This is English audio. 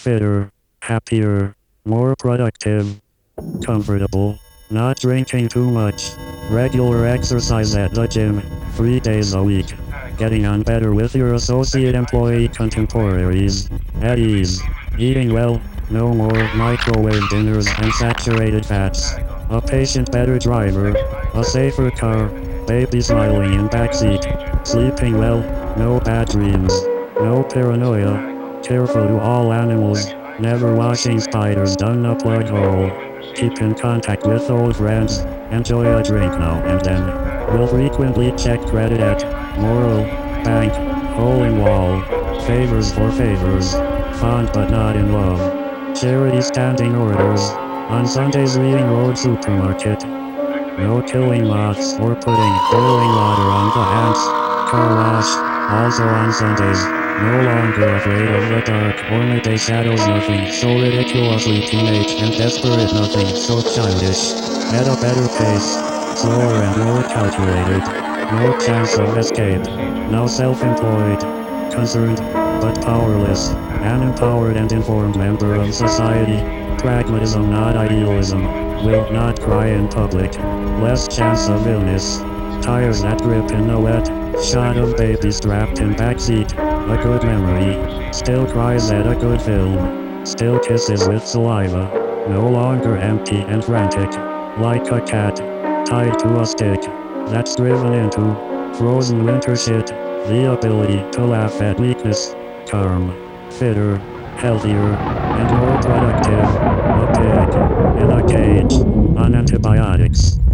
fitter, happier, more productive, comfortable, not drinking too much, regular exercise at the gym, 3 days a week, getting on better with your associate employee contemporaries, at ease, eating well, no more microwave dinners and saturated fats, a patient better driver, a safer car, baby smiling in backseat, sleeping well, no bad dreams, no paranoia, careful to all animals, never washing spiders down a plug hole, keep in contact with old friends, enjoy a drink now and then, will frequently check credit at Moral, Bank, Hole in Wall, favors for favors, fond but not in love, charity standing orders, on Sundays reading Road Supermarket, no killing moths or putting boiling water on the ants, car wash, also on Sundays, no longer afraid of the dark or midday shadows, nothing so ridiculously teenage and desperate, nothing so childish, at a better pace, slower and more calculated, no chance of escape, now self-employed, concerned, but powerless, an empowered and informed member of society, pragmatism not idealism, will not cry in public, less chance of illness, tires that grip in a wet, shot of baby strapped in backseat, a good memory, still cries at a good film, still kisses with saliva, no longer empty and frantic, like a cat, tied to a stick, that's driven into frozen winter shit, the ability to laugh at weakness, calm, fitter, healthier, and more productive, a pig, in a cage, on antibiotics.